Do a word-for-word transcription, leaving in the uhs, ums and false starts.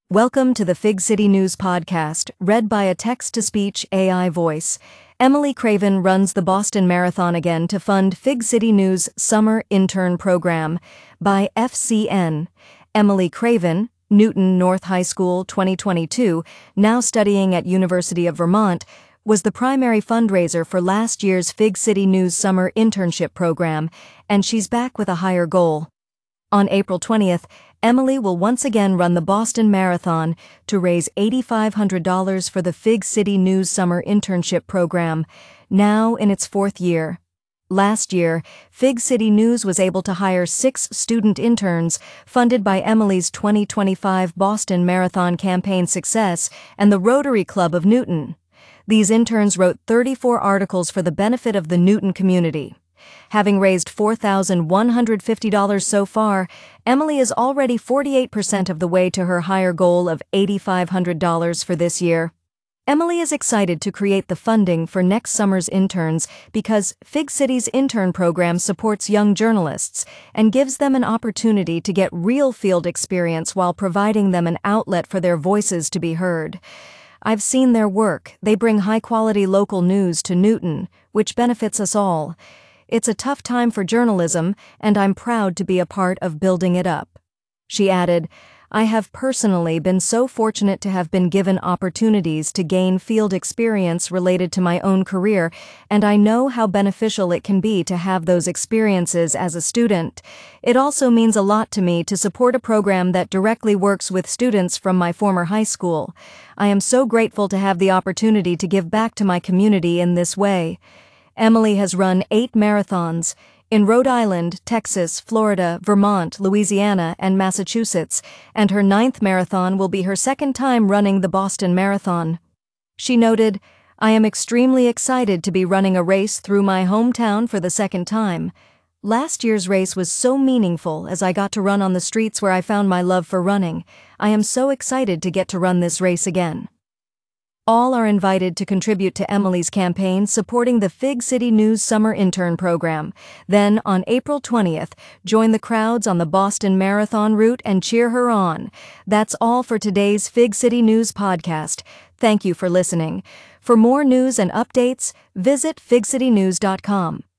Welcome to the Fig City News podcast, read by a text-to-speech A I voice. Emily Craven runs the Boston Marathon again to fund Fig City News' Summer Intern Program by F C N. Emily Craven, Newton North High School twenty twenty-two, now studying at University of Vermont, was the primary fundraiser for last year's Fig City News Summer Internship Program, and she's back with a higher goal. On April twentieth, Emily will once again run the Boston Marathon to raise eight thousand five hundred dollars for the Fig City News Summer Internship Program, now in its fourth year. Last year, Fig City News was able to hire six student interns funded by Emily's twenty twenty-five Boston Marathon campaign success and the Rotary Club of Newton. These interns wrote thirty-four articles for the benefit of the Newton community. Having raised four thousand one hundred fifty dollars so far, Emily is already forty-eight percent of the way to her higher goal of eight thousand five hundred dollars for this year. Emily is excited to create the funding for next summer's interns because Fig City's intern program supports young journalists and gives them an opportunity to get real field experience while providing them an outlet for their voices to be heard. I've seen their work. They bring high-quality local news to Newton, which benefits us all. It's a tough time for journalism, and I'm proud to be a part of building it up. She added, I have personally been so fortunate to have been given opportunities to gain field experience related to my own career, and I know how beneficial it can be to have those experiences as a student. It also means a lot to me to support a program that directly works with students from my former high school. I am so grateful to have the opportunity to give back to my community in this way. Emily has run eight marathons in Rhode Island, Texas, Florida, Vermont, Louisiana, and Massachusetts, and her ninth marathon will be her second time running the Boston Marathon. She noted, I am extremely excited to be running a race through my hometown for the second time. Last year's race was so meaningful as I got to run on the streets where I found my love for running. I am so excited to get to run this race again. All are invited to contribute to Emily's campaign supporting the Fig City News Summer Intern Program. Then, on April twentieth, join the crowds on the Boston Marathon route and cheer her on. That's all for today's Fig City News podcast. Thank you for listening. For more news and updates, visit fig city news dot com.